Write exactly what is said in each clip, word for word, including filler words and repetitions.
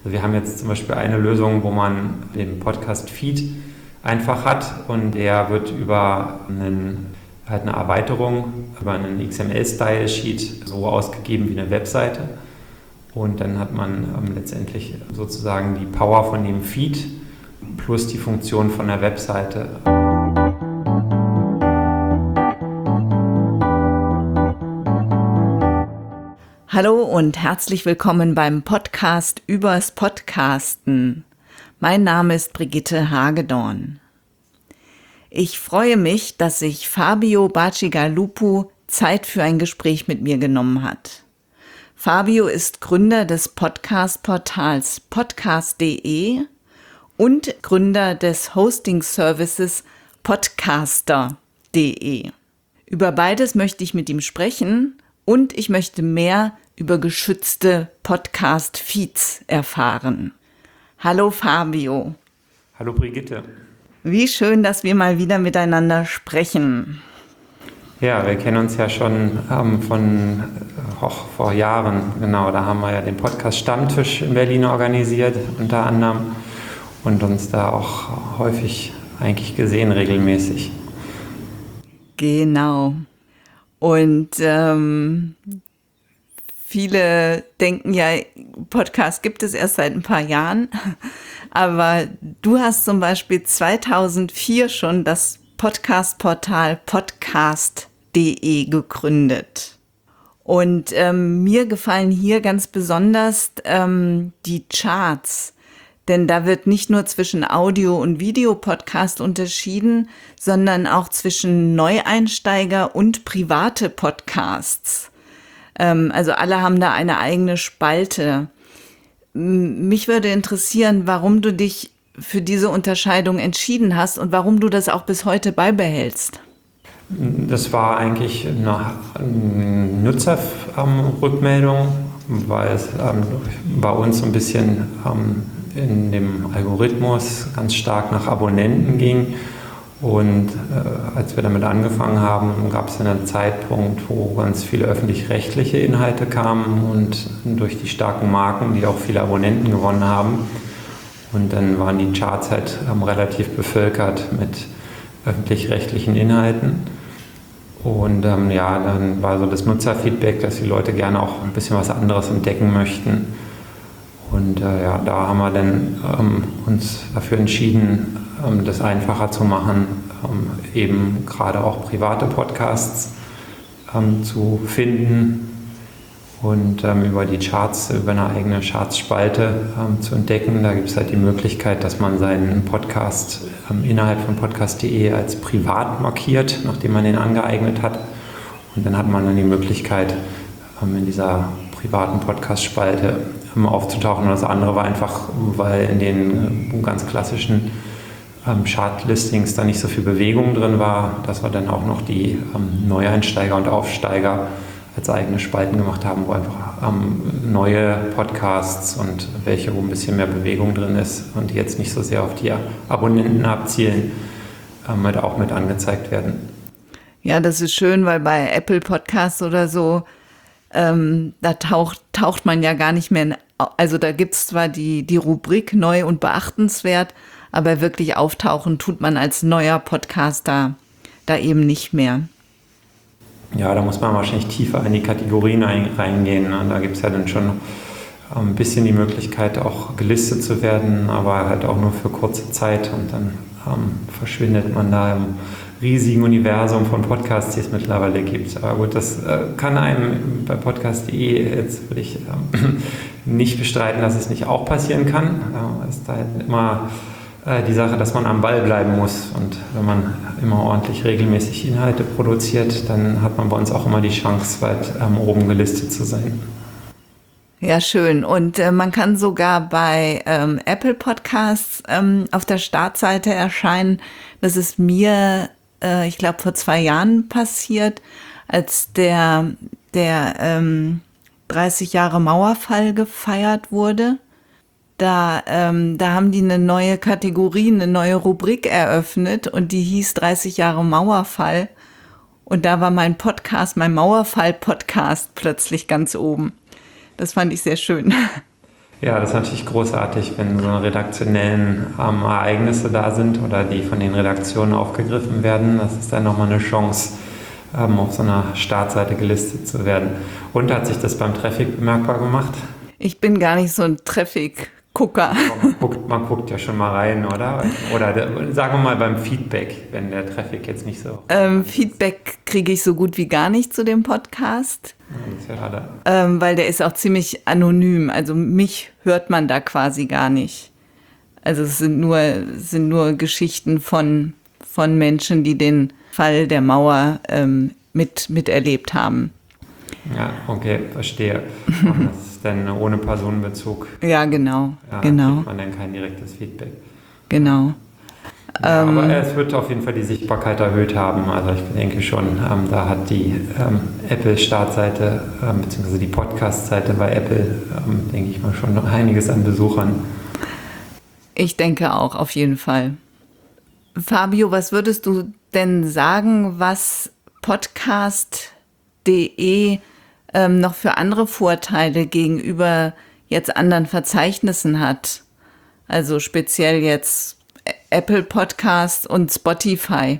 Also wir haben jetzt zum Beispiel eine Lösung, wo man den Podcast-Feed einfach hat und der wird über einen, halt eine Erweiterung, über einen X M L-Style-Sheet so ausgegeben wie eine Webseite. Und dann hat man ähm, letztendlich sozusagen die Power von dem Feed plus die Funktion von der Webseite. Hallo und herzlich willkommen beim Podcast übers Podcasten. Mein Name ist Brigitte Hagedorn. Ich freue mich, dass sich Fabio Bacigalupo Zeit für ein Gespräch mit mir genommen hat. Fabio ist Gründer des Podcast-Portals podcast punkt de und Gründer des Hosting-Services podcaster punkt de. Über beides möchte ich mit ihm sprechen und ich möchte mehr über geschützte Podcast-Feeds erfahren. Hallo Fabio. Hallo Brigitte. Wie schön, dass wir mal wieder miteinander sprechen. Ja, wir kennen uns ja schon ähm, von auch vor Jahren, genau, da haben wir ja den Podcast Stammtisch in Berlin organisiert, unter anderem, und uns da auch häufig eigentlich gesehen, regelmäßig. Genau. Und ähm, viele denken ja, Podcast gibt es erst seit ein paar Jahren, aber du hast zum Beispiel zweitausendvier schon das Podcast-Portal podcast punkt de gegründet. Und ähm, mir gefallen hier ganz besonders ähm, die Charts, denn da wird nicht nur zwischen Audio- und Videopodcast unterschieden, sondern auch zwischen Neueinsteiger und private Podcasts. Ähm, also alle haben da eine eigene Spalte. M- mich würde interessieren, warum du dich für diese Unterscheidung entschieden hast und warum du das auch bis heute beibehältst. Das war eigentlich eine Nutzerrückmeldung, weil es ähm, bei uns so ein bisschen ähm, in dem Algorithmus ganz stark nach Abonnenten ging. Und äh, als wir damit angefangen haben, gab es einen Zeitpunkt, wo ganz viele öffentlich-rechtliche Inhalte kamen und durch die starken Marken, die auch viele Abonnenten gewonnen haben. Und dann waren die Charts halt ähm, relativ bevölkert mit öffentlich-rechtlichen Inhalten. Und ähm, ja, dann war so das Nutzerfeedback, dass die Leute gerne auch ein bisschen was anderes entdecken möchten. Und äh, ja, da haben wir dann ähm, uns dafür entschieden, ähm, das einfacher zu machen, ähm, eben gerade auch private Podcasts ähm, zu finden und ähm, über die Charts, über eine eigene Charts-Spalte ähm, zu entdecken. Da gibt es halt die Möglichkeit, dass man seinen Podcast ähm, innerhalb von podcast punkt de als privat markiert, nachdem man den angeeignet hat. Und dann hat man dann die Möglichkeit, ähm, in dieser privaten Podcast-Spalte ähm, aufzutauchen. Und das andere war einfach, weil in den äh, ganz klassischen ähm, Chart-Listings da nicht so viel Bewegung drin war, dass wir dann auch noch die ähm, Neueinsteiger und Aufsteiger als eigene Spalten gemacht haben, wo einfach ähm, neue Podcasts und welche, wo ein bisschen mehr Bewegung drin ist und die jetzt nicht so sehr auf die Abonnenten abzielen, ähm, halt auch mit angezeigt werden. Ja, das ist schön, weil bei Apple Podcasts oder so, ähm, da taucht, taucht man ja gar nicht mehr, in, also da gibt es zwar die, die Rubrik neu und beachtenswert, aber wirklich auftauchen tut man als neuer Podcaster da eben nicht mehr. Ja, da muss man wahrscheinlich tiefer in die Kategorien reingehen. Da gibt es ja dann schon ein bisschen die Möglichkeit, auch gelistet zu werden, aber halt auch nur für kurze Zeit. Und dann ähm, verschwindet man da im riesigen Universum von Podcasts, die es mittlerweile gibt. Aber gut, das äh, kann einem bei podcast punkt de, jetzt will ich ähm, nicht bestreiten, dass es nicht auch passieren kann. Es äh, ist halt immer die Sache, dass man am Ball bleiben muss, und wenn man immer ordentlich regelmäßig Inhalte produziert, dann hat man bei uns auch immer die Chance, weit ähm, oben gelistet zu sein. Ja, schön. Und äh, man kann sogar bei ähm, Apple Podcasts ähm, auf der Startseite erscheinen. Das ist mir, äh, ich glaube, vor zwei Jahren passiert, als der, der ähm, dreißig Jahre Mauerfall gefeiert wurde. Da, ähm, da haben die eine neue Kategorie, eine neue Rubrik eröffnet und die hieß dreißig Jahre Mauerfall. Und da war mein Podcast, mein Mauerfall-Podcast plötzlich ganz oben. Das fand ich sehr schön. Ja, das ist natürlich großartig, wenn so redaktionellen ähm, Ereignisse da sind oder die von den Redaktionen aufgegriffen werden. Das ist dann nochmal eine Chance, ähm, auf so einer Startseite gelistet zu werden. Und hat sich das beim Traffic bemerkbar gemacht? Ich bin gar nicht so ein Traffic-Gucker. Man guckt, man guckt ja schon mal rein, oder? Oder der, sagen wir mal beim Feedback, wenn der Traffic jetzt nicht so... Ähm, Feedback kriege ich so gut wie gar nicht zu dem Podcast. Das ist ja schade. Ähm, weil der ist auch ziemlich anonym. Also mich hört man da quasi gar nicht. Also es sind nur, sind nur Geschichten von, von Menschen, die den Fall der Mauer ähm, mit, miterlebt haben. Ja, okay, verstehe. Und das ist dann ohne Personenbezug. Ja, genau, Ja, genau. kriegt man dann kein direktes Feedback. Genau. Ja, Ähm, aber es wird auf jeden Fall die Sichtbarkeit erhöht haben. Also ich denke schon, ähm, da hat die ähm, Apple-Startseite ähm, beziehungsweise die Podcast-Seite bei Apple, ähm, denke ich mal, schon noch einiges an Besuchern. Ich denke auch, auf jeden Fall. Fabio, was würdest du denn sagen, was podcast punkt de ähm, noch für andere Vorteile gegenüber jetzt anderen Verzeichnissen hat? Also speziell jetzt Apple Podcast und Spotify.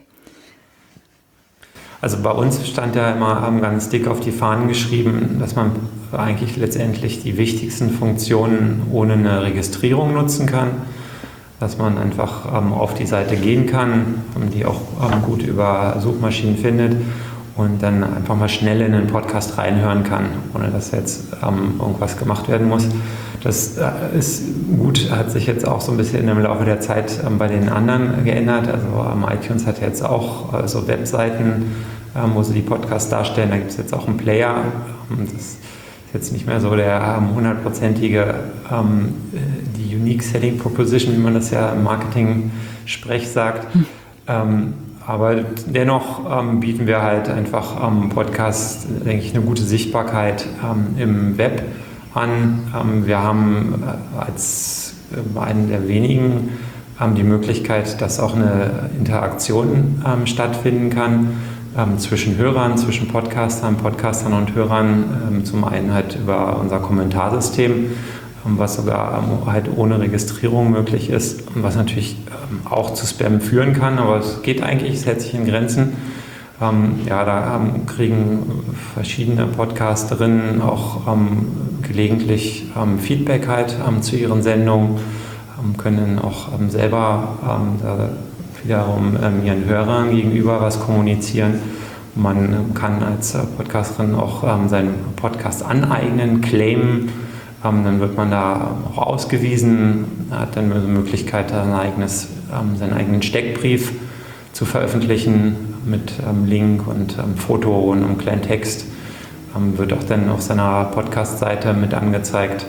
Also bei uns stand ja immer ähm, ganz dick auf die Fahnen geschrieben, dass man eigentlich letztendlich die wichtigsten Funktionen ohne eine Registrierung nutzen kann. Dass man einfach ähm, auf die Seite gehen kann, ähm, die auch ähm, gut über Suchmaschinen findet und dann einfach mal schnell in einen Podcast reinhören kann, ohne dass jetzt ähm, irgendwas gemacht werden muss. Das äh, ist gut, hat sich jetzt auch so ein bisschen im Laufe der Zeit ähm, bei den anderen geändert. Also ähm, iTunes hat jetzt auch äh, so Webseiten, ähm, wo sie die Podcasts darstellen. Da gibt es jetzt auch einen Player. Ähm, das ist jetzt nicht mehr so der hundertprozentige, ähm, die Unique Selling Proposition, wie man das ja im Marketing-Sprech sagt. Hm. Ähm, aber dennoch ähm, bieten wir halt einfach am ähm, Podcast, denke ich, eine gute Sichtbarkeit ähm, im Web an. Ähm, wir haben äh, als äh, einen der wenigen ähm, die Möglichkeit, dass auch eine Interaktion ähm, stattfinden kann ähm, zwischen Hörern, zwischen Podcastern, Podcastern und Hörern. Ähm, zum einen halt über unser Kommentarsystem, ähm, was sogar ähm, halt ohne Registrierung möglich ist, was natürlich ähm, auch zu Spam führen kann, aber es geht eigentlich, es hält sich in Grenzen. Ähm, ja, da ähm, kriegen verschiedene Podcasterinnen auch ähm, gelegentlich ähm, Feedback halt ähm, zu ihren Sendungen, ähm, können auch ähm, selber ähm, da wiederum ähm, ihren Hörern gegenüber was kommunizieren. Man kann als äh, Podcasterin auch ähm, seinen Podcast aneignen, claimen, ähm, dann wird man da auch ausgewiesen, hat dann die Möglichkeit, sein eigenes, ähm, seinen eigenen Steckbrief zu veröffentlichen mit ähm, Link und ähm, Foto und einem kleinen Text. Ähm, wird auch dann auf seiner Podcast-Seite mit angezeigt.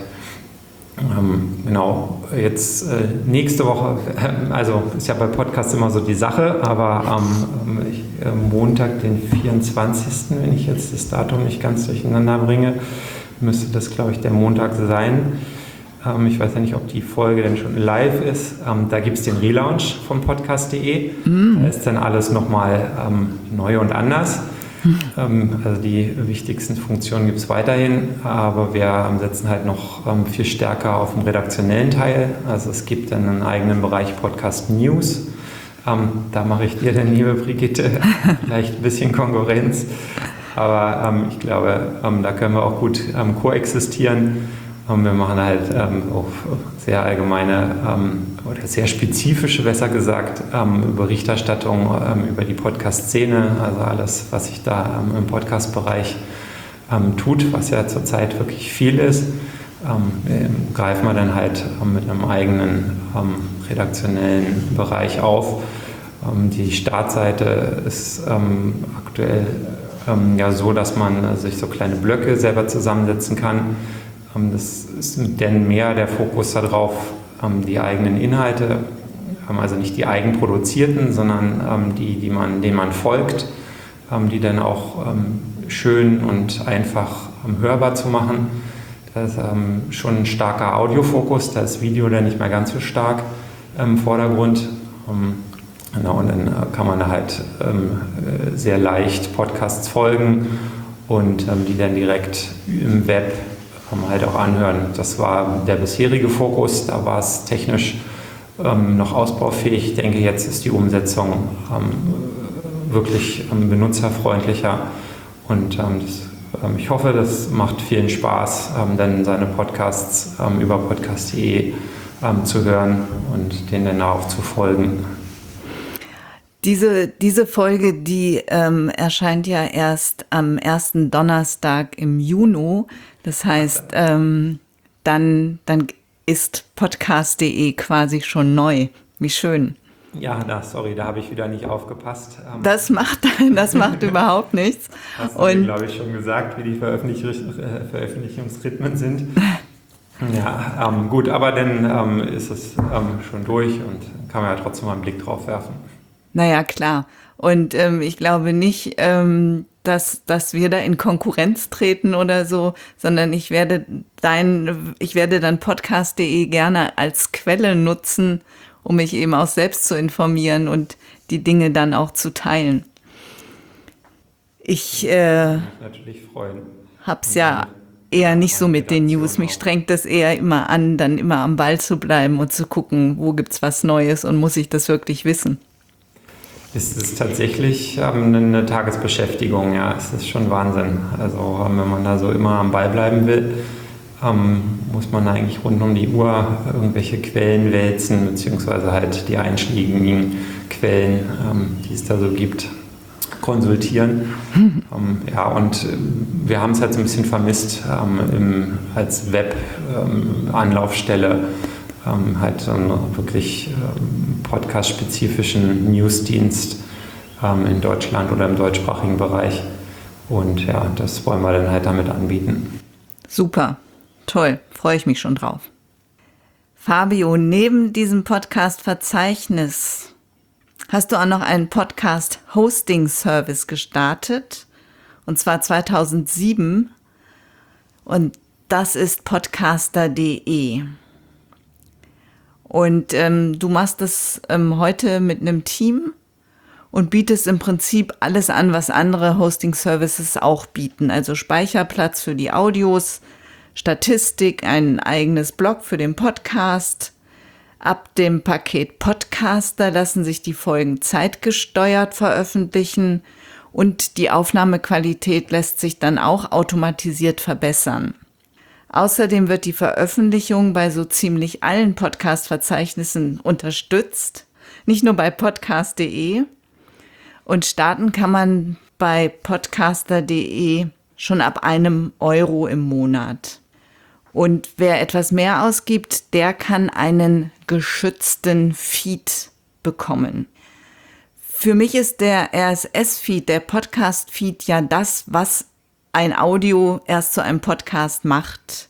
Ähm, genau, jetzt äh, nächste Woche, äh, also ist ja bei Podcasts immer so die Sache, aber am ähm, äh, Montag, den vierundzwanzigsten, wenn ich jetzt das Datum nicht ganz durcheinander bringe, müsste das, glaube ich, der Montag sein. Ähm, ich weiß ja nicht, ob die Folge denn schon live ist. Ähm, da gibt es den Relaunch von podcast punkt de. Mm. Da ist dann alles nochmal ähm, neu und anders. Also die wichtigsten Funktionen gibt es weiterhin, aber wir setzen halt noch viel stärker auf den redaktionellen Teil. Also es gibt dann einen eigenen Bereich Podcast News. Da mache ich dir dann, liebe Brigitte, vielleicht ein bisschen Konkurrenz. Aber ich glaube, da können wir auch gut koexistieren. Wir machen halt auch sehr allgemeine oder sehr spezifische, besser gesagt, Berichterstattung über die Podcast-Szene, also alles, was sich da im Podcast-Bereich tut, was ja zurzeit wirklich viel ist, greifen wir dann halt mit einem eigenen redaktionellen Bereich auf. Die Startseite ist aktuell ja so, dass man sich so kleine Blöcke selber zusammensetzen kann. Das ist denn mehr der Fokus darauf, die eigenen Inhalte, also nicht die eigenproduzierten, sondern die, die man, denen man folgt, die dann auch schön und einfach hörbar zu machen. Das ist schon ein starker Audiofokus, da ist Video dann nicht mehr ganz so stark im Vordergrund. Genau, und dann kann man halt sehr leicht Podcasts folgen und die dann direkt im Web ähm, halt auch anhören. Das war der bisherige Fokus, da war es technisch ähm, noch ausbaufähig. Ich denke, jetzt ist die Umsetzung ähm, wirklich ähm, benutzerfreundlicher und ähm, das, ähm, ich hoffe, das macht vielen Spaß, ähm, dann seine Podcasts ähm, über podcast punkt de ähm, zu hören und denen dann auch zu folgen. Diese, diese Folge, die ähm, erscheint ja erst am ersten Donnerstag im Juni. Das heißt, ähm, dann, dann ist podcast punkt de quasi schon neu. Wie schön. Ja, da, sorry, da habe ich wieder nicht aufgepasst. Ähm, Das macht, das macht überhaupt nichts. Hast du, glaube ich, schon gesagt, wie die Veröffentlich- äh, Veröffentlichungsrhythmen sind. Ja, ähm, gut, aber dann ähm, ist es ähm, schon durch und kann man ja trotzdem mal einen Blick drauf werfen. Naja, klar. Und ähm, ich glaube nicht, ähm, dass, dass wir da in Konkurrenz treten oder so, sondern ich werde dein, ich werde dann podcast punkt de gerne als Quelle nutzen, um mich eben auch selbst zu informieren und die Dinge dann auch zu teilen. Ich äh, natürlich freuen. hab's ja eher nicht so mit den News. Mich strengt das eher immer an, dann immer am Ball zu bleiben und zu gucken, wo gibt's was Neues und muss ich das wirklich wissen. Es ist tatsächlich ähm, eine Tagesbeschäftigung, ja, es ist schon Wahnsinn. Also ähm, wenn man da so immer am Ball bleiben will, ähm, muss man eigentlich rund um die Uhr irgendwelche Quellen wälzen, beziehungsweise halt die einschlägigen Quellen, ähm, die es da so gibt, konsultieren. ähm, ja, und wir haben es halt so ein bisschen vermisst ähm, im, als Web-Anlaufstelle. Ähm, Ähm, halt so einen wirklich ähm, podcast-spezifischen Newsdienst ähm, in Deutschland oder im deutschsprachigen Bereich. Und ja, das wollen wir dann halt damit anbieten. Super, toll, freue ich mich schon drauf. Fabio, neben diesem Podcast-Verzeichnis hast du auch noch einen Podcast-Hosting-Service gestartet, und zwar zweitausendsieben. Und das ist podcaster punkt de. Und ähm, du machst das ähm, heute mit einem Team und bietest im Prinzip alles an, was andere Hosting-Services auch bieten. Also Speicherplatz für die Audios, Statistik, ein eigenes Blog für den Podcast. Ab dem Paket Podcaster lassen sich die Folgen zeitgesteuert veröffentlichen und die Aufnahmequalität lässt sich dann auch automatisiert verbessern. Außerdem wird die Veröffentlichung bei so ziemlich allen Podcast-Verzeichnissen unterstützt, nicht nur bei podcast punkt de. Und starten kann man bei podcaster punkt de schon ab einem Euro im Monat. Und wer etwas mehr ausgibt, der kann einen geschützten Feed bekommen. Für mich ist der R S S-Feed, der Podcast-Feed, ja das, was ein Audio erst zu einem Podcast macht.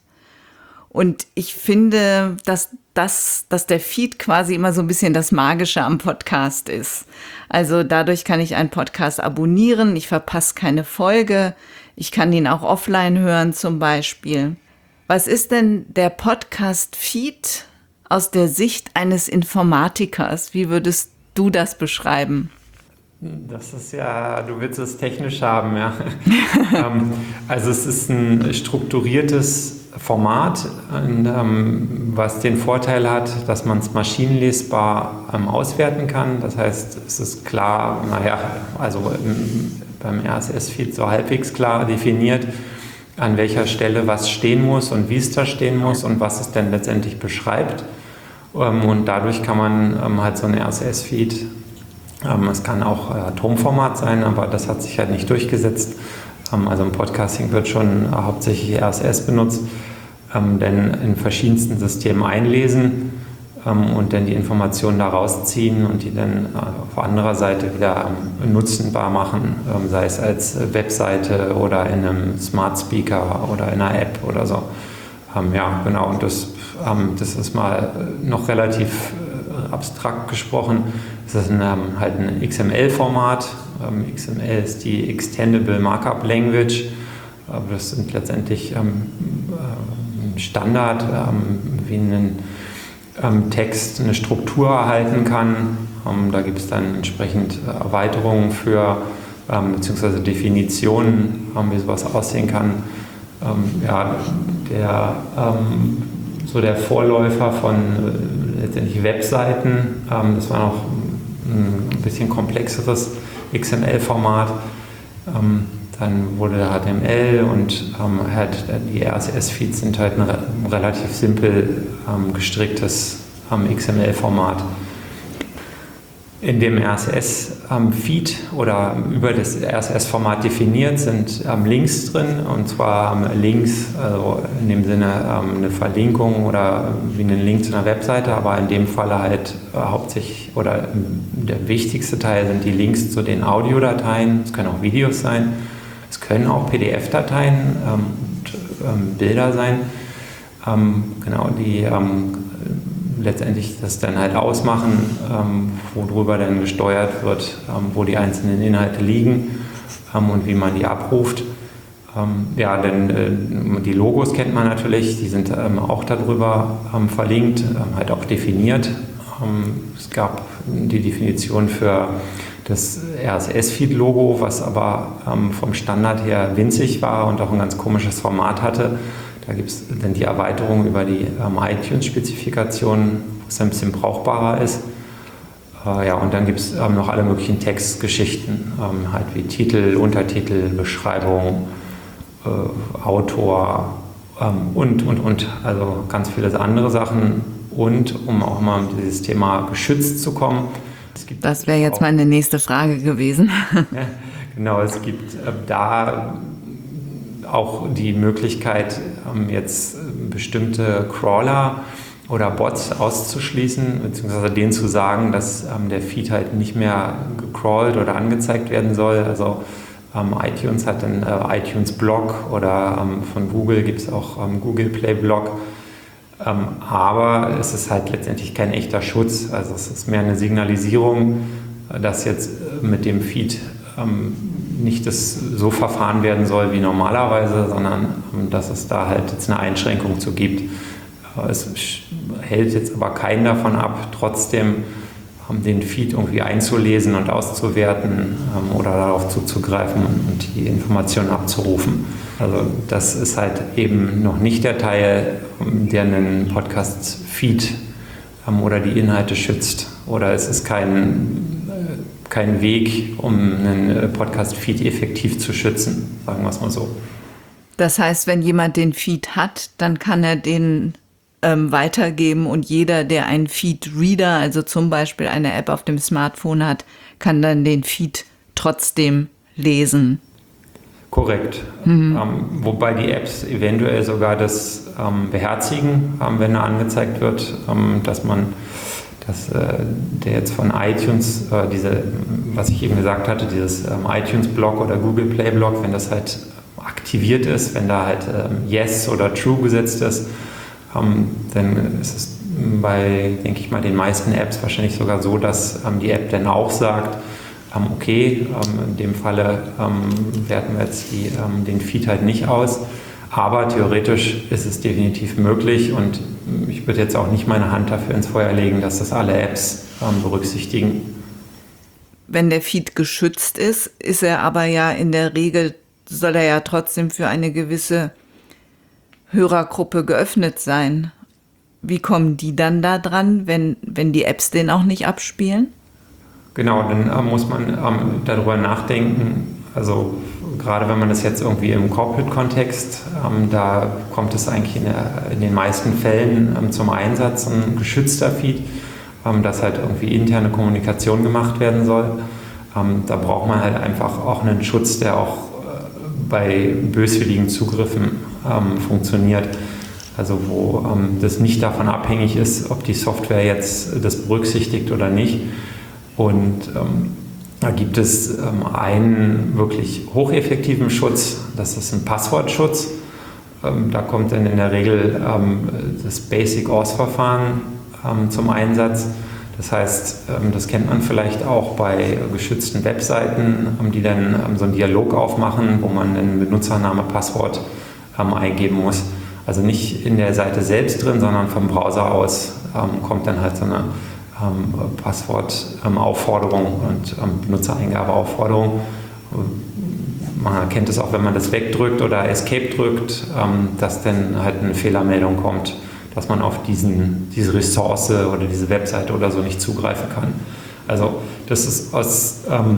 Und ich finde, dass, das, dass der Feed quasi immer so ein bisschen das Magische am Podcast ist. Also dadurch kann ich einen Podcast abonnieren, ich verpasse keine Folge, ich kann ihn auch offline hören zum Beispiel. Was ist denn der Podcast-Feed aus der Sicht eines Informatikers? Wie würdest du das beschreiben? Das ist ja, du willst es technisch haben, ja. ähm, also es ist ein strukturiertes Format, und, ähm, was den Vorteil hat, dass man es maschinenlesbar ähm, auswerten kann. Das heißt, es ist klar, naja, also im, beim R S S-Feed so halbwegs klar definiert, an welcher Stelle was stehen muss und wie es da stehen muss und was es denn letztendlich beschreibt. Ähm, und dadurch kann man ähm, halt so ein R S S-Feed, es kann auch Atomformat sein, aber das hat sich halt nicht durchgesetzt. Also im Podcasting wird schon hauptsächlich R S S benutzt, denn in verschiedensten Systemen einlesen und dann die Informationen da rausziehen und die dann auf anderer Seite wieder nutzbar machen, sei es als Webseite oder in einem Smart Speaker oder in einer App oder so. Ja, genau, und das, das ist mal noch relativ abstrakt gesprochen. Das ist ein, halt ein X M L-Format. Ähm, X M L ist die Extendable Markup Language. Aber das sind letztendlich ähm, ein Standard, ähm, wie ein ähm, Text eine Struktur erhalten kann. Ähm, da gibt es dann entsprechend Erweiterungen für, ähm, beziehungsweise Definitionen, ähm, wie sowas aussehen kann. Ähm, ja, der, ähm, so der Vorläufer von äh, letztendlich Webseiten. Ähm, das war noch ein bisschen komplexeres X M L-Format. Ähm, dann wurde der H T M L und ähm, halt die R S S-Feeds sind halt ein re relativ simpel ähm, gestricktes ähm, X M L-Format. In dem R S S-Feed ähm, oder über das R S S-Format definiert sind ähm, Links drin, und zwar ähm, Links, also in dem Sinne ähm, eine Verlinkung oder wie einen Link zu einer Webseite, aber in dem Falle halt äh, hauptsächlich oder der wichtigste Teil sind die Links zu den Audiodateien. Es können auch Videos sein, es können auch P D F-Dateien ähm, und ähm, Bilder sein. Ähm, genau, die ähm, letztendlich das dann halt ausmachen, ähm, worüber dann gesteuert wird, ähm, wo die einzelnen Inhalte liegen ähm, und wie man die abruft. Ähm, ja, denn äh, die Logos kennt man natürlich, die sind ähm, auch darüber ähm, verlinkt, ähm, halt auch definiert. Ähm, es gab die Definition für das R S S-Feed-Logo, was aber ähm, vom Standard her winzig war und auch ein ganz komisches Format hatte. Da gibt es dann die Erweiterung über die ähm, iTunes-Spezifikation, was ein bisschen brauchbarer ist. Äh, ja, und dann gibt es ähm, noch alle möglichen Textgeschichten, ähm, halt wie Titel, Untertitel, Beschreibung, äh, Autor ähm, und, und, und. Also ganz viele andere Sachen. Und um auch mal um dieses Thema geschützt zu kommen. Es gibt das wäre jetzt meine nächste Frage gewesen. Ja, genau, es gibt äh, da auch die Möglichkeit, jetzt bestimmte Crawler oder Bots auszuschließen, beziehungsweise denen zu sagen, dass der Feed halt nicht mehr gecrawlt oder angezeigt werden soll. Also iTunes hat einen iTunes Blog oder von Google gibt es auch Google Play Blog. Aber es ist halt letztendlich kein echter Schutz. Also es ist mehr eine Signalisierung, dass jetzt mit dem Feed nicht das so verfahren werden soll wie normalerweise, sondern dass es da halt jetzt eine Einschränkung zu gibt. Es hält jetzt aber keinen davon ab, trotzdem den Feed irgendwie einzulesen und auszuwerten oder darauf zuzugreifen und die Informationen abzurufen. Also das ist halt eben noch nicht der Teil, der einen Podcast-Feed oder die Inhalte schützt. Oder es ist kein kein Weg, um einen Podcast-Feed effektiv zu schützen, sagen wir es mal so. Das heißt, wenn jemand den Feed hat, dann kann er den ähm, weitergeben und jeder, der einen Feed-Reader, also zum Beispiel eine App auf dem Smartphone hat, kann dann den Feed trotzdem lesen. Korrekt. Mhm. Ähm, wobei die Apps eventuell sogar das ähm, beherzigen, ähm, wenn er angezeigt wird, ähm, dass man dass äh, der jetzt von iTunes, äh, diese, was ich eben gesagt hatte, dieses ähm, iTunes-Blog oder Google Play-Blog, wenn das halt aktiviert ist, wenn da halt ähm, Yes oder True gesetzt ist, ähm, dann ist es bei, denke ich mal, den meisten Apps wahrscheinlich sogar so, dass ähm, die App dann auch sagt, ähm, okay, ähm, in dem Falle ähm, werten wir jetzt die, ähm, den Feed halt nicht aus. Aber theoretisch ist es definitiv möglich und ich würde jetzt auch nicht meine Hand dafür ins Feuer legen, dass das alle Apps ähm, berücksichtigen. Wenn der Feed geschützt ist, ist er aber ja in der Regel, soll er ja trotzdem für eine gewisse Hörergruppe geöffnet sein. Wie kommen die dann da dran, wenn, wenn die Apps den auch nicht abspielen? Genau, dann äh, muss man ähm, darüber nachdenken, also gerade wenn man das jetzt irgendwie im Corporate-Kontext, ähm, da kommt es eigentlich in, der, in den meisten Fällen ähm, zum Einsatz, ein geschützter Feed, ähm, dass halt irgendwie interne Kommunikation gemacht werden soll. Ähm, da braucht man halt einfach auch einen Schutz, der auch äh, bei böswilligen Zugriffen ähm, funktioniert. Also wo ähm, das nicht davon abhängig ist, ob die Software jetzt das berücksichtigt oder nicht. Und ähm, da gibt es ähm, einen wirklich hocheffektiven Schutz, das ist ein Passwortschutz. Ähm, da kommt dann in der Regel ähm, das Basic Auth-Verfahren ähm, zum Einsatz. Das heißt, ähm, das kennt man vielleicht auch bei geschützten Webseiten, ähm, die dann ähm, so einen Dialog aufmachen, wo man einen Benutzername, Passwort ähm, eingeben muss. Also nicht in der Seite selbst drin, sondern vom Browser aus ähm, kommt dann halt so eine Ähm, Passwortaufforderung ähm, und ähm, Benutzereingabeaufforderung. man erkennt es auch, wenn man das wegdrückt oder Escape drückt, ähm, dass dann halt eine Fehlermeldung kommt, dass man auf diesen, diese Ressource oder diese Webseite oder so nicht zugreifen kann. Also das ist aus ähm,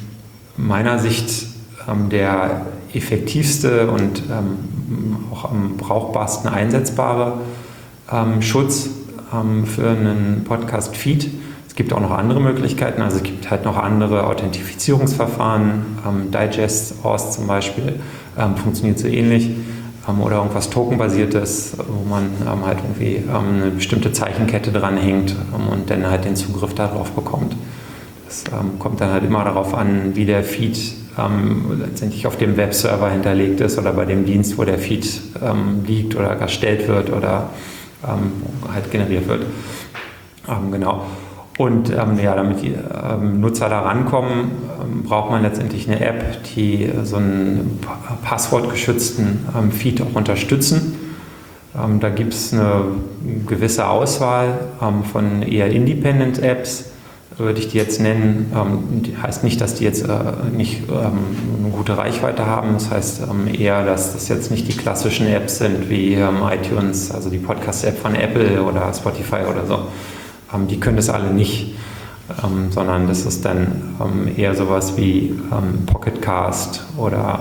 meiner Sicht ähm, der effektivste und ähm, auch am brauchbarsten einsetzbare ähm, Schutz ähm, für einen Podcast-Feed. Es gibt auch noch andere Möglichkeiten, also es gibt halt noch andere Authentifizierungsverfahren, ähm, Digest, O S zum Beispiel, ähm, funktioniert so ähnlich, ähm, oder irgendwas Tokenbasiertes, wo man ähm, halt irgendwie ähm, eine bestimmte Zeichenkette dranhängt ähm, und dann halt den Zugriff darauf bekommt. Das ähm, kommt dann halt immer darauf an, wie der Feed ähm, letztendlich auf dem Webserver hinterlegt ist oder bei dem Dienst, wo der Feed ähm, liegt oder erstellt wird oder ähm, halt generiert wird. Ähm, genau. Und ähm, ja, damit die ähm, Nutzer da rankommen, ähm, braucht man letztendlich eine App, die so einen passwortgeschützten ähm, Feed auch unterstützen. Ähm, da gibt es eine gewisse Auswahl ähm, von eher Independent-Apps, würde ich die jetzt nennen. Ähm, die heißt nicht, dass die jetzt äh, nicht ähm, eine gute Reichweite haben. Das heißt ähm, eher, dass das jetzt nicht die klassischen Apps sind wie ähm, iTunes, also die Podcast-App von Apple oder Spotify oder so. Die können das alle nicht, ähm, sondern das ist dann ähm, eher sowas wie ähm, Pocketcast oder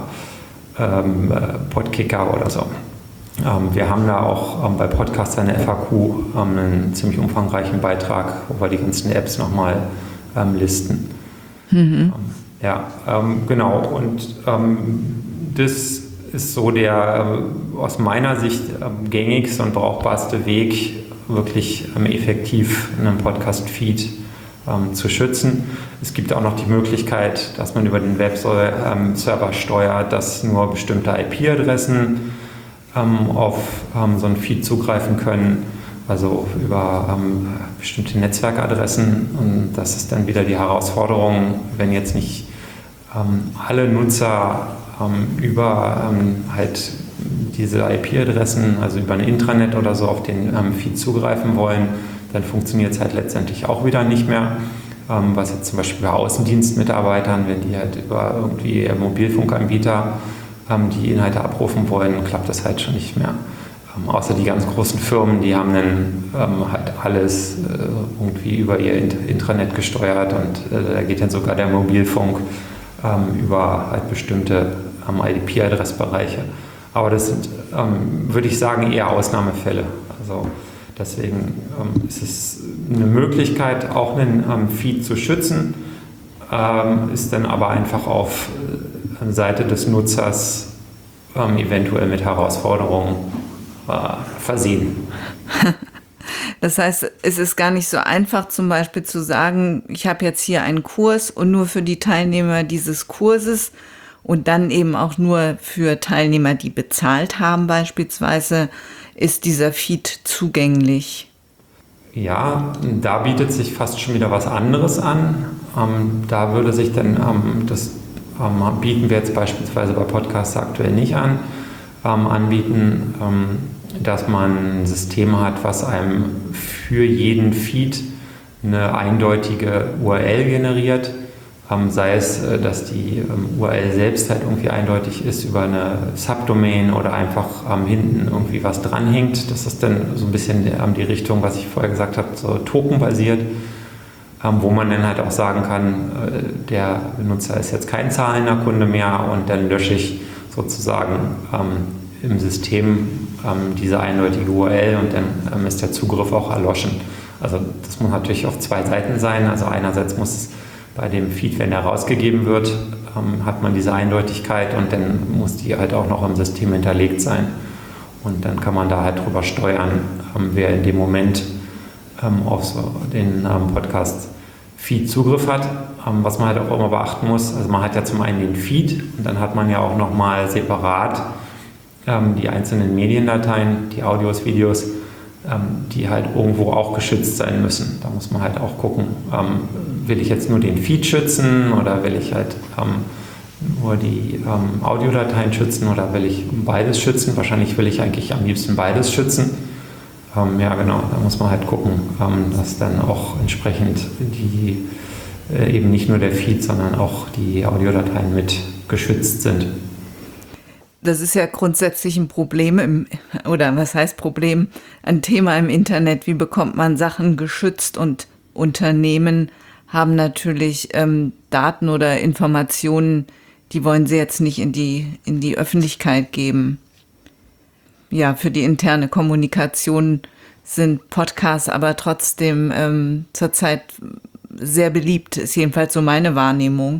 ähm, Podkicker oder so. Ähm, wir haben da auch ähm, bei Podcast eine F A Q, ähm, einen ziemlich umfangreichen Beitrag, wo wir die ganzen Apps nochmal ähm, listen. Mhm. Ähm, ja, ähm, genau. Und ähm, das ist so der äh, aus meiner Sicht äh, gängigste und brauchbarste Weg, wirklich ähm, effektiv einen Podcast-Feed ähm, zu schützen. Es gibt auch noch die Möglichkeit, dass man über den Webserver ähm, steuert, dass nur bestimmte I P-Adressen ähm, auf ähm, so einen Feed zugreifen können, also über ähm, bestimmte Netzwerkadressen. Und das ist dann wieder die Herausforderung, wenn jetzt nicht ähm, alle Nutzer ähm, über ähm, halt diese I P-Adressen, also über ein Intranet oder so, auf den ähm, Feed zugreifen wollen, dann funktioniert es halt letztendlich auch wieder nicht mehr. Ähm, was jetzt zum Beispiel bei Außendienstmitarbeitern, wenn die halt über irgendwie Mobilfunkanbieter ähm, die Inhalte abrufen wollen, klappt das halt schon nicht mehr. Ähm, außer die ganz großen Firmen, die haben dann ähm, halt alles äh, irgendwie über ihr Intranet gesteuert und äh, da geht dann sogar der Mobilfunk ähm, über halt bestimmte ähm, I P-Adressbereiche. Aber das sind, ähm, würde ich sagen, eher Ausnahmefälle. Also deswegen ähm, ist es eine Möglichkeit, auch einen ähm, Feed zu schützen, ähm, ist dann aber einfach auf äh, Seite des Nutzers ähm, eventuell mit Herausforderungen äh, versehen. Das heißt, es ist gar nicht so einfach, zum Beispiel zu sagen, ich habe jetzt hier einen Kurs und nur für die Teilnehmer dieses Kurses und dann eben auch nur für Teilnehmer, die bezahlt haben beispielsweise, ist dieser Feed zugänglich. Ja, da bietet sich fast schon wieder was anderes an. Ähm, da würde sich dann, ähm, das ähm, bieten wir jetzt beispielsweise bei Podcasts aktuell nicht an, ähm, anbieten, ähm, dass man ein System hat, was einem für jeden Feed eine eindeutige U R L generiert. Ähm, sei es, äh, dass die ähm, U R L selbst halt irgendwie eindeutig ist über eine Subdomain oder einfach ähm, hinten irgendwie was dranhängt. Das ist dann so ein bisschen ähm, die Richtung, was ich vorher gesagt habe, so tokenbasiert, ähm, wo man dann halt auch sagen kann, äh, der Benutzer ist jetzt kein zahlender Kunde mehr und dann lösche ich sozusagen ähm, im System ähm, diese eindeutige U R L und dann ähm, ist der Zugriff auch erloschen. Also das muss natürlich auf zwei Seiten sein. Also einerseits muss es bei dem Feed, wenn der rausgegeben wird, ähm, hat man diese Eindeutigkeit und dann muss die halt auch noch im System hinterlegt sein. Und dann kann man da halt drüber steuern, ähm, wer in dem Moment ähm, auf so den ähm, Podcast-Feed Zugriff hat. Ähm, was man halt auch immer beachten muss, also man hat ja zum einen den Feed und dann hat man ja auch nochmal separat ähm, die einzelnen Mediendateien, die Audios, Videos, ähm, die halt irgendwo auch geschützt sein müssen. Da muss man halt auch gucken, ähm, will ich jetzt nur den Feed schützen oder will ich halt ähm, nur die ähm, Audiodateien schützen oder will ich beides schützen? Wahrscheinlich will ich eigentlich am liebsten beides schützen. Ähm, ja genau, da muss man halt gucken, ähm, dass dann auch entsprechend die äh, eben nicht nur der Feed, sondern auch die Audiodateien mit geschützt sind. Das ist ja grundsätzlich ein Problem im, oder was heißt Problem, ein Thema im Internet. Wie bekommt man Sachen geschützt? Und Unternehmen haben natürlich ähm, Daten oder Informationen, die wollen sie jetzt nicht in die, in die Öffentlichkeit geben. Ja, für die interne Kommunikation sind Podcasts aber trotzdem ähm, zurzeit sehr beliebt, ist jedenfalls so meine Wahrnehmung.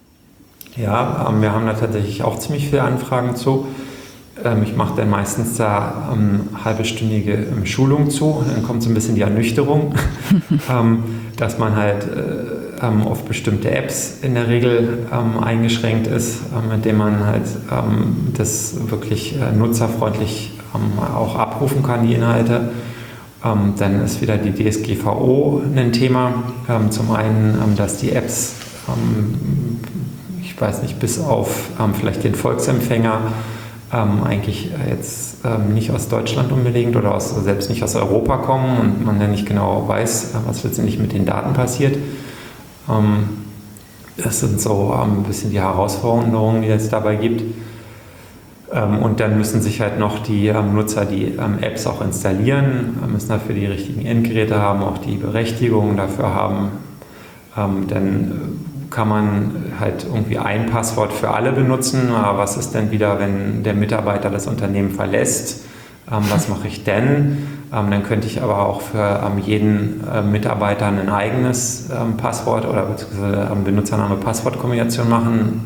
Ja, ähm, wir haben da tatsächlich auch ziemlich viele Anfragen zu. Ähm, ich mache dann meistens da ähm, halbstündige ähm, Schulung zu. Dann kommt so ein bisschen die Ernüchterung, ähm, dass man halt äh, ähm, auf bestimmte Apps in der Regel ähm, eingeschränkt ist, äh, mit denen man halt ähm, das wirklich äh, nutzerfreundlich ähm, auch abrufen kann, die Inhalte. Ähm, dann ist wieder die D S G V O ein Thema. Ähm, zum einen, ähm, dass die Apps ähm, ich weiß nicht, bis auf ähm, vielleicht den Volksempfänger ähm, eigentlich jetzt ähm, nicht aus Deutschland unbedingt oder aus, selbst nicht aus Europa kommen und man ja nicht genau weiß, was letztendlich mit den Daten passiert. Ähm, das sind so ähm, ein bisschen die Herausforderungen, die es dabei gibt. Ähm, und dann müssen sich halt noch die ähm, Nutzer die ähm, Apps auch installieren, müssen dafür die richtigen Endgeräte haben, auch die Berechtigung dafür haben. Ähm, dann kann man halt irgendwie ein Passwort für alle benutzen. Aber was ist denn wieder, wenn der Mitarbeiter das Unternehmen verlässt? Ähm, was mache ich denn? Ähm, dann könnte ich aber auch für ähm, jeden äh, Mitarbeiter ein eigenes ähm, Passwort oder beziehungsweise ähm, Benutzername-Passwort-Kombination machen.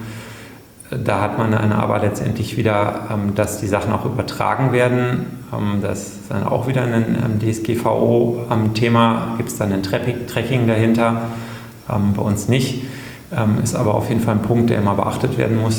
Da hat man dann aber letztendlich wieder, ähm, dass die Sachen auch übertragen werden. Ähm, das ist dann auch wieder ein ähm, D S G V O-Thema. Gibt es dann ein Tracking dahinter? Ähm, bei uns nicht. Ähm, ist aber auf jeden Fall ein Punkt, der immer beachtet werden muss.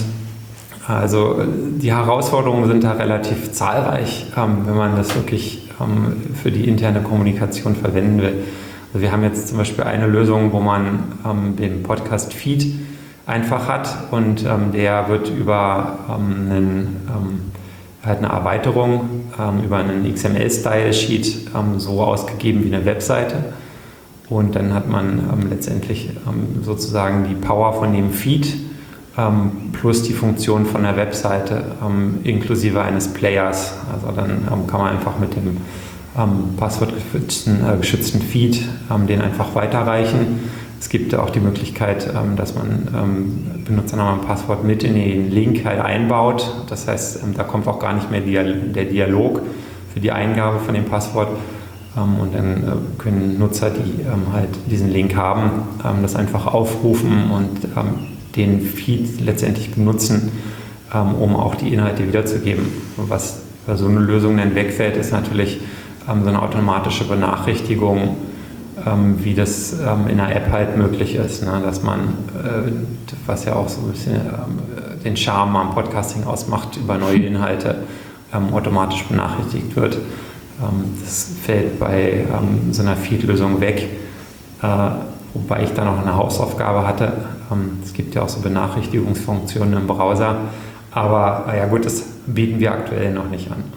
Also die Herausforderungen sind da relativ zahlreich, ähm, wenn man das wirklich ähm, für die interne Kommunikation verwenden will. Also wir haben jetzt zum Beispiel eine Lösung, wo man ähm, den Podcast-Feed einfach hat und ähm, der wird über ähm, einen, ähm, halt eine Erweiterung, ähm, über einen X M L-Style-Sheet ähm, so ausgegeben wie eine Webseite. Und dann hat man ähm, letztendlich ähm, sozusagen die Power von dem Feed ähm, plus die Funktion von der Webseite ähm, inklusive eines Players. Also dann ähm, kann man einfach mit dem ähm, passwortgeschützten äh, geschützten Feed ähm, den einfach weiterreichen. Es gibt auch die Möglichkeit, ähm, dass man ähm, Benutzername und Passwort mit in den Link halt einbaut. Das heißt, ähm, da kommt auch gar nicht mehr die, der Dialog für die Eingabe von dem Passwort. Und dann können Nutzer, die halt diesen Link haben, das einfach aufrufen und den Feed letztendlich benutzen, um auch die Inhalte wiederzugeben. Was bei so einer Lösung dann wegfällt, ist natürlich so eine automatische Benachrichtigung, wie das in der App halt möglich ist, dass man, was ja auch so ein bisschen den Charme am Podcasting ausmacht, über neue Inhalte automatisch benachrichtigt wird. Das fällt bei ähm, so einer Feed-Lösung weg, äh, wobei ich da noch eine Hausaufgabe hatte. Ähm, es gibt ja auch so Benachrichtigungsfunktionen im Browser, aber äh, ja gut, das bieten wir aktuell noch nicht an.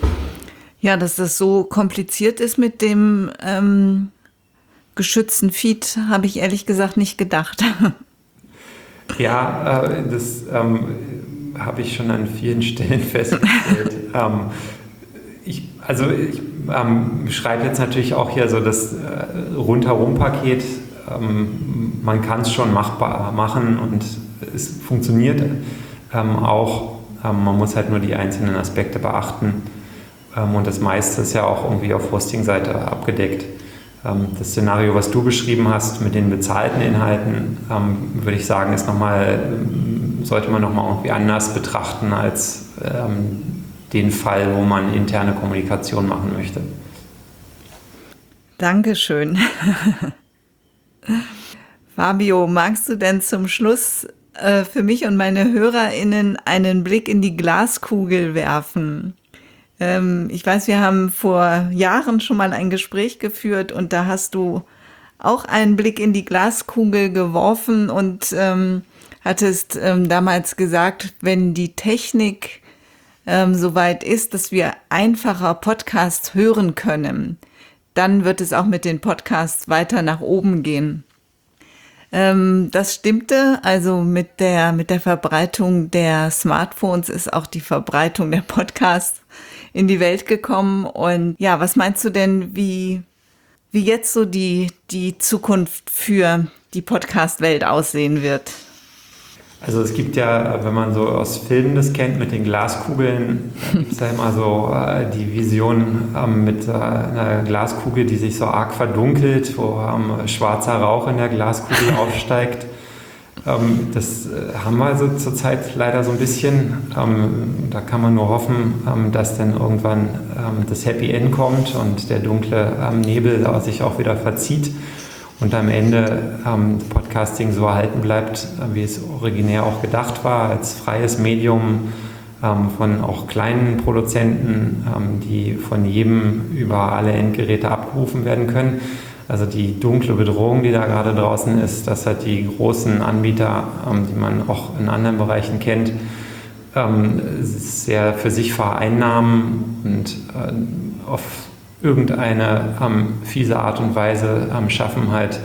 Ja, dass das so kompliziert ist mit dem ähm, geschützten Feed, habe ich ehrlich gesagt nicht gedacht. Ja, äh, das ähm, habe ich schon an vielen Stellen festgestellt. ähm, Ich, also ich ähm, schreibe jetzt natürlich auch hier so das äh, Rundherum-Paket. Ähm, man kann es schon machbar machen und es funktioniert ähm, auch. Ähm, man muss halt nur die einzelnen Aspekte beachten. Ähm, und das meiste ist ja auch irgendwie auf Hosting-Seite abgedeckt. Ähm, das Szenario, was du beschrieben hast mit den bezahlten Inhalten, ähm, würde ich sagen, ist noch mal, sollte man nochmal irgendwie anders betrachten als ähm, den Fall, wo man interne Kommunikation machen möchte. Dankeschön. Fabio, magst du denn zum Schluss äh, für mich und meine HörerInnen einen Blick in die Glaskugel werfen? Ähm, ich weiß, wir haben vor Jahren schon mal ein Gespräch geführt und da hast du auch einen Blick in die Glaskugel geworfen und ähm, hattest ähm, damals gesagt, wenn die Technik ähm, soweit ist, dass wir einfacher Podcasts hören können, dann wird es auch mit den Podcasts weiter nach oben gehen. Ähm, das stimmte. Also mit der, mit der Verbreitung der Smartphones ist auch die Verbreitung der Podcasts in die Welt gekommen. Und ja, was meinst du denn, wie, wie jetzt so die, die Zukunft für die Podcast-Welt aussehen wird? Also es gibt ja, wenn man so aus Filmen das kennt, mit den Glaskugeln, gibt es ja immer so äh, die Vision ähm, mit äh, einer Glaskugel, die sich so arg verdunkelt, wo ähm, schwarzer Rauch in der Glaskugel aufsteigt. Ähm, das äh, haben wir also zurzeit leider so ein bisschen. Ähm, da kann man nur hoffen, ähm, dass dann irgendwann ähm, das Happy End kommt und der dunkle ähm, Nebel sich auch wieder verzieht. Und am Ende ähm, Podcasting so erhalten bleibt, äh, wie es originär auch gedacht war, als freies Medium ähm, von auch kleinen Produzenten, ähm, die von jedem über alle Endgeräte abgerufen werden können. Also die dunkle Bedrohung, die da gerade draußen ist, dass halt die großen Anbieter, ähm, die man auch in anderen Bereichen kennt, ähm, sehr für sich vereinnahmen und äh, auf irgendeine ähm, fiese Art und Weise ähm, schaffen, halt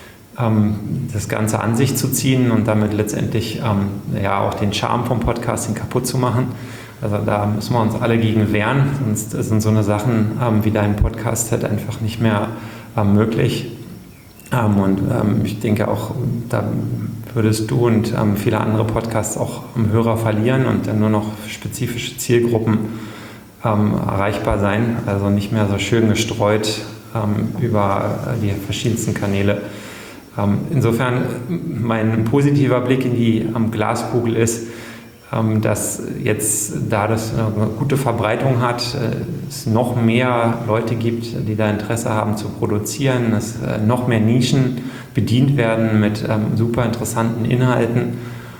ähm, das Ganze an sich zu ziehen und damit letztendlich ähm, ja auch den Charme vom Podcasting kaputt zu machen. Also da müssen wir uns alle gegen wehren, sonst sind so eine Sachen ähm, wie dein Podcast halt einfach nicht mehr ähm, möglich. Ähm, und ähm, ich denke auch, da würdest du und ähm, viele andere Podcasts auch am Hörer verlieren und dann nur noch spezifische Zielgruppen Ähm, erreichbar sein, also nicht mehr so schön gestreut ähm, über die verschiedensten Kanäle. Ähm, insofern mein positiver Blick in die ähm, Glaskugel ist, ähm, dass jetzt, da das eine gute Verbreitung hat, äh, es noch mehr Leute gibt, die da Interesse haben zu produzieren, dass äh, noch mehr Nischen bedient werden mit ähm, super interessanten Inhalten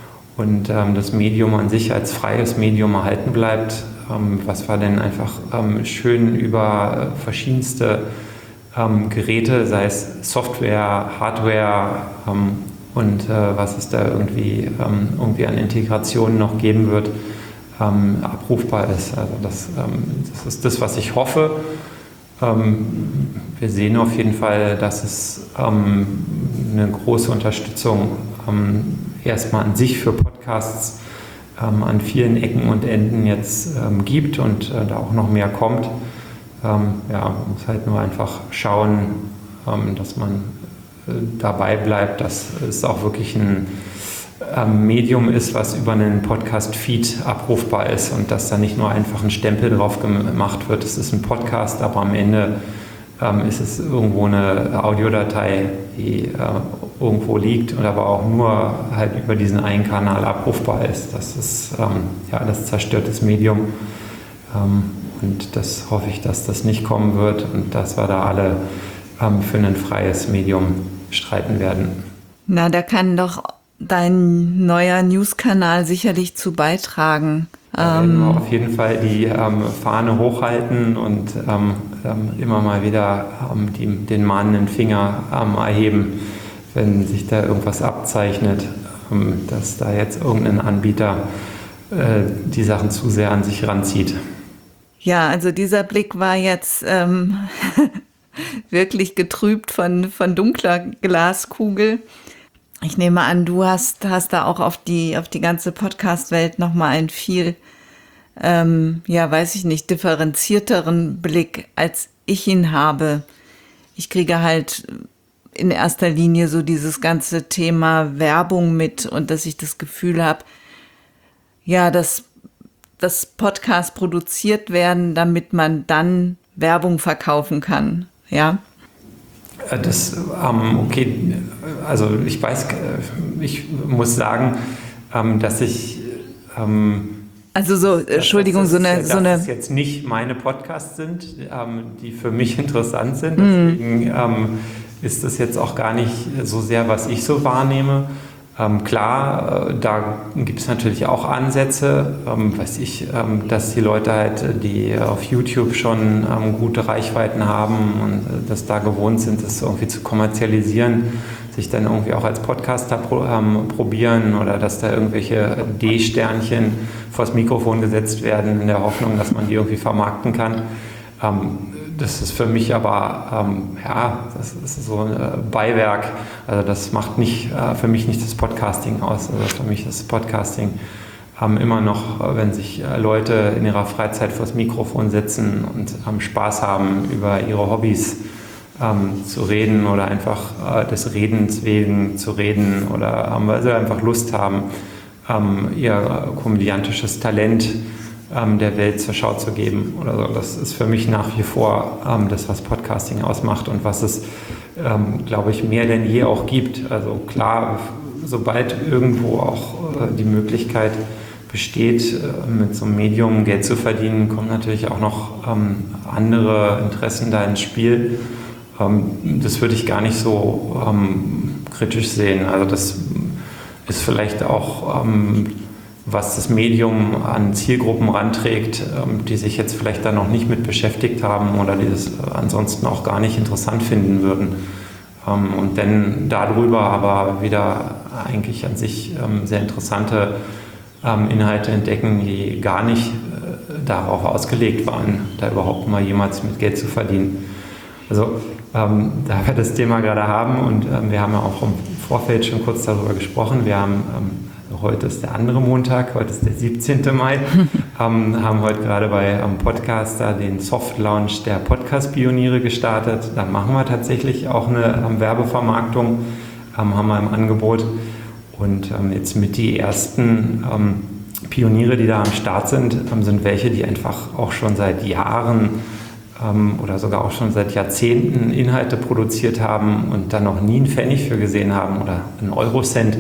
und ähm, das Medium an sich als freies Medium erhalten bleibt. Was wir denn einfach ähm, schön über verschiedenste ähm, Geräte, sei es Software, Hardware ähm, und äh, was es da irgendwie, ähm, irgendwie an Integrationen noch geben wird, ähm, abrufbar ist. Also das, ähm, das ist das, was ich hoffe. Ähm, wir sehen auf jeden Fall, dass es ähm, eine große Unterstützung ähm, erstmal an sich für Podcasts Ähm, an vielen Ecken und Enden jetzt ähm, gibt und äh, da auch noch mehr kommt. Ähm, ja, man muss halt nur einfach schauen, ähm, dass man äh, dabei bleibt, dass es auch wirklich ein ähm, Medium ist, was über einen Podcast-Feed abrufbar ist und dass da nicht nur einfach ein Stempel drauf gemacht wird. Es ist ein Podcast, aber am Ende ähm, ist es irgendwo eine Audiodatei, die äh, irgendwo liegt und aber auch nur halt über diesen einen Kanal abrufbar ist. Das ist ähm, ja das zerstörtes Medium ähm, und das hoffe ich, dass das nicht kommen wird und dass wir da alle ähm, für ein freies Medium streiten werden. Na, da kann doch dein neuer News-Kanal sicherlich zu beitragen. Da werden wir auf jeden Fall die ähm, Fahne hochhalten und ähm, ähm, immer mal wieder ähm, die, den mahnenden Finger ähm, erheben, wenn sich da irgendwas abzeichnet, ähm, dass da jetzt irgendein Anbieter äh, die Sachen zu sehr an sich ranzieht. Ja, also dieser Blick war jetzt ähm, wirklich getrübt von, von dunkler Glaskugel. Ich nehme an, du hast, hast da auch auf die, auf die ganze Podcast-Welt nochmal einen viel, ähm, ja, weiß ich nicht, differenzierteren Blick, als ich ihn habe. Ich kriege halt in erster Linie so dieses ganze Thema Werbung mit und dass ich das Gefühl habe, ja, dass, dass Podcasts produziert werden, damit man dann Werbung verkaufen kann, ja. Das, ähm, okay, also ich weiß, ich muss sagen, ähm, dass ich... Ähm, also so, Entschuldigung, das, das so eine... Dass so eine es jetzt nicht meine Podcasts sind, ähm, die für mich interessant sind, deswegen mm. ähm, ist das jetzt auch gar nicht so sehr, was ich so wahrnehme. Ähm, klar, äh, da gibt es natürlich auch Ansätze, ähm, weiß ich, ähm, dass die Leute halt, die auf YouTube schon ähm, gute Reichweiten haben und äh, dass da gewohnt sind, das irgendwie zu kommerzialisieren, sich dann irgendwie auch als Podcaster pro, ähm, probieren oder dass da irgendwelche D-Sternchen vors Mikrofon gesetzt werden in der Hoffnung, dass man die irgendwie vermarkten kann. Ähm, das ist für mich aber, ähm, ja, das ist so ein Beiwerk. Also das macht nicht, äh, für mich nicht das Podcasting aus. Also für mich ist Podcasting ähm, immer noch, wenn sich äh, Leute in ihrer Freizeit vors Mikrofon setzen und ähm, Spaß haben, über ihre Hobbys ähm, zu reden oder einfach äh, des Redens wegen zu reden oder ähm, weil sie einfach Lust haben, ähm, ihr komödiantisches Talent ähm, der Welt zur Schau zu geben oder so. Das ist für mich nach wie vor ähm, das, was Podcasting ausmacht und was es, ähm, glaube ich, mehr denn je auch gibt. Also klar, sobald irgendwo auch äh, die Möglichkeit besteht, äh, mit so einem Medium Geld zu verdienen, kommen natürlich auch noch ähm, andere Interessen da ins Spiel. Ähm, das würde ich gar nicht so ähm, kritisch sehen. Also das ist vielleicht auch, ähm, was das Medium an Zielgruppen ranträgt, ähm, die sich jetzt vielleicht da noch nicht mit beschäftigt haben oder die es äh, ansonsten auch gar nicht interessant finden würden. Ähm, und dann darüber aber wieder eigentlich an sich ähm, sehr interessante ähm, Inhalte entdecken, die gar nicht äh, darauf ausgelegt waren, da überhaupt mal jemals mit Geld zu verdienen. Also ähm, da wir das Thema gerade haben und ähm, wir haben ja auch im Vorfeld schon kurz darüber gesprochen, wir haben, ähm, heute ist der andere Montag, heute ist der siebzehnten Mai, ähm, haben heute gerade bei ähm, Podcaster den Soft Launch der Podcast-Pioniere gestartet. Da machen wir tatsächlich auch eine ähm, Werbevermarktung, ähm, haben wir im Angebot und ähm, jetzt mit die ersten ähm, Pioniere, die da am Start sind, ähm, sind welche, die einfach auch schon seit Jahren oder sogar auch schon seit Jahrzehnten Inhalte produziert haben und dann noch nie einen Pfennig für gesehen haben oder einen Eurocent.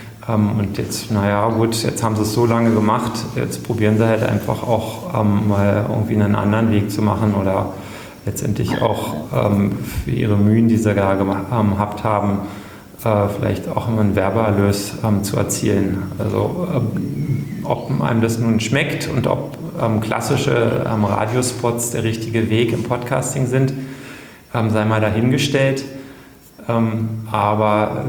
Und jetzt, naja gut, jetzt haben sie es so lange gemacht, jetzt probieren sie halt einfach auch ähm, mal irgendwie einen anderen Weg zu machen oder letztendlich auch ähm, für ihre Mühen, die sie da gehabt haben, äh, vielleicht auch immer einen Werbeerlös ähm, zu erzielen. Also ähm, ob einem das nun schmeckt und ob ähm, klassische ähm, Radiospots der richtige Weg im Podcasting sind, ähm, sei mal dahingestellt. Ähm, aber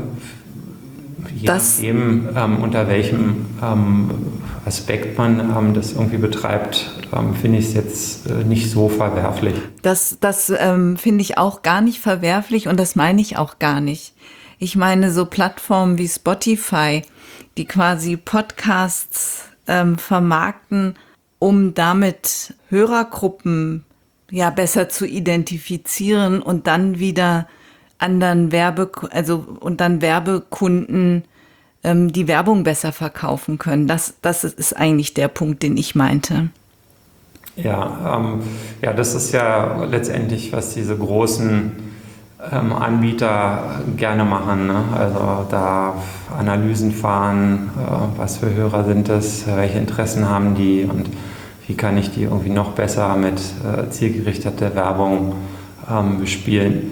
je das, nachdem, ähm, unter welchem ähm, Aspekt man ähm, das irgendwie betreibt, ähm, finde ich es jetzt äh, nicht so verwerflich. Das, das ähm, finde ich auch gar nicht verwerflich und das meine ich auch gar nicht. Ich meine so Plattformen wie Spotify, die quasi Podcasts ähm, vermarkten, um damit Hörergruppen ja besser zu identifizieren und dann wieder anderen Werbe, also und dann Werbekunden ähm, die Werbung besser verkaufen können. Das, das ist eigentlich der Punkt, den ich meinte. Ja, ähm, ja, das ist ja letztendlich, was diese großen ähm, Anbieter gerne machen. Ne? Also da Analysen fahren, äh, was für Hörer sind es, welche Interessen haben die und wie kann ich die irgendwie noch besser mit äh, zielgerichteter Werbung ähm, bespielen.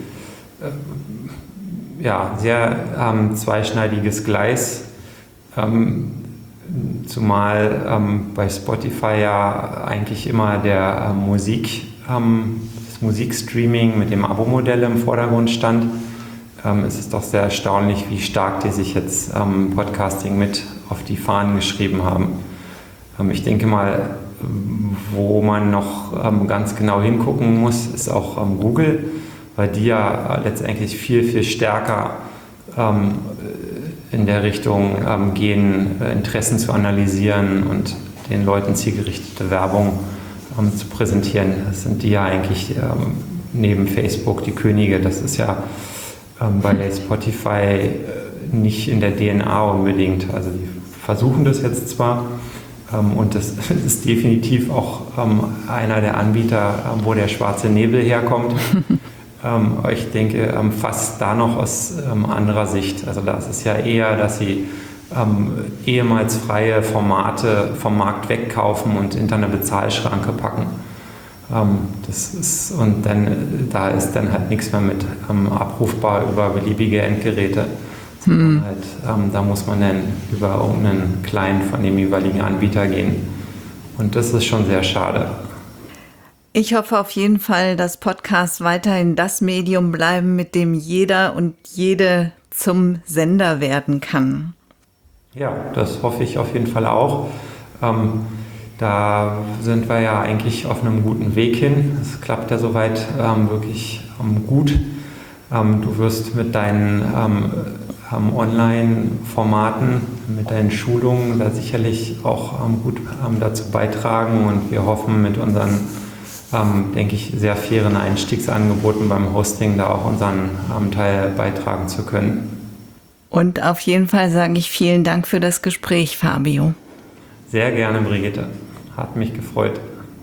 Äh, ja, sehr ähm, zweischneidiges Gleis. Ähm, Zumal ähm, bei Spotify ja eigentlich immer der äh, Musik, ähm, das Musikstreaming mit dem Abo-Modell im Vordergrund stand, ähm, ist es doch sehr erstaunlich, wie stark die sich jetzt ähm, Podcasting mit auf die Fahnen geschrieben haben. Ähm, ich denke mal, wo man noch ähm, ganz genau hingucken muss, ist auch ähm, Google, weil die ja letztendlich viel, viel stärker ähm, in der Richtung ähm, gehen, äh, Interessen zu analysieren und den Leuten zielgerichtete Werbung ähm, zu präsentieren. Das sind die ja eigentlich ähm, neben Facebook die Könige. Das ist ja ähm, bei Spotify äh, nicht in der D N A unbedingt. Also die versuchen das jetzt zwar ähm, und das ist definitiv auch ähm, einer der Anbieter, ähm, wo der schwarze Nebel herkommt. Ähm, ich denke ähm, fast da noch aus ähm, anderer Sicht. Also da ist es ja eher, dass sie ähm, ehemals freie Formate vom Markt wegkaufen und hinter eine Bezahlschranke packen. Ähm, das ist, und dann, da ist dann halt nichts mehr mit ähm, abrufbar über beliebige Endgeräte. Hm. Halt, ähm, da muss man dann über irgendeinen Client von dem jeweiligen Anbieter gehen. Und das ist schon sehr schade. Ich hoffe auf jeden Fall, dass Podcasts weiterhin das Medium bleiben, mit dem jeder und jede zum Sender werden kann. Ja, das hoffe ich auf jeden Fall auch. Ähm, Da sind wir ja eigentlich auf einem guten Weg hin. Es klappt ja soweit ähm, wirklich ähm, gut. Ähm, du wirst mit deinen ähm, ähm, Online-Formaten, mit deinen Schulungen da sicherlich auch ähm, gut ähm, dazu beitragen. Und wir hoffen mit unseren, ähm, denke ich, sehr fairen Einstiegsangeboten beim Hosting da auch unseren ähm, Teil beitragen zu können. Und auf jeden Fall sage ich vielen Dank für das Gespräch, Fabio. Sehr gerne, Brigitte. Hat mich gefreut.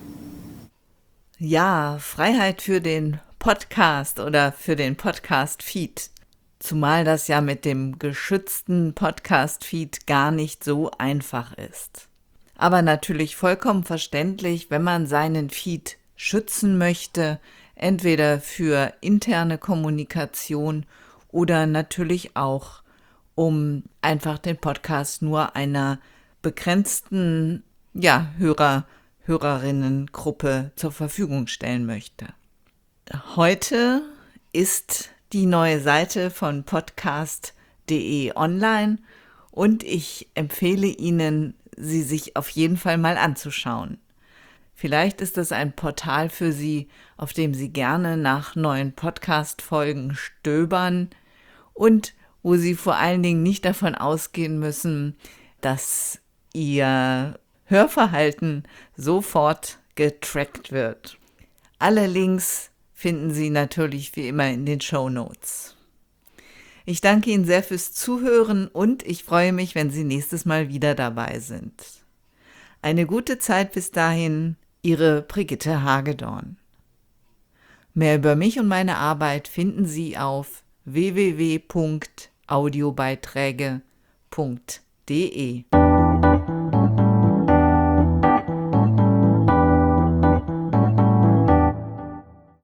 Ja, Freiheit für den Podcast oder für den Podcast-Feed. Zumal das ja mit dem geschützten Podcast-Feed gar nicht so einfach ist. Aber natürlich vollkommen verständlich, wenn man seinen Feed schützen möchte, entweder für interne Kommunikation oder natürlich auch, um einfach den Podcast nur einer begrenzten ja, Hörer, Hörerinnengruppe zur Verfügung stellen möchte. Heute ist die neue Seite von podcast punkt de online und ich empfehle Ihnen, sie sich auf jeden Fall mal anzuschauen. Vielleicht ist es ein Portal für Sie, auf dem Sie gerne nach neuen Podcast-Folgen stöbern und wo Sie vor allen Dingen nicht davon ausgehen müssen, dass Ihr Hörverhalten sofort getrackt wird. Alle Links finden Sie natürlich wie immer in den Shownotes. Ich danke Ihnen sehr fürs Zuhören und ich freue mich, wenn Sie nächstes Mal wieder dabei sind. Eine gute Zeit bis dahin, Ihre Brigitte Hagedorn. Mehr über mich und meine Arbeit finden Sie auf w w w punkt audiobeiträge punkt de.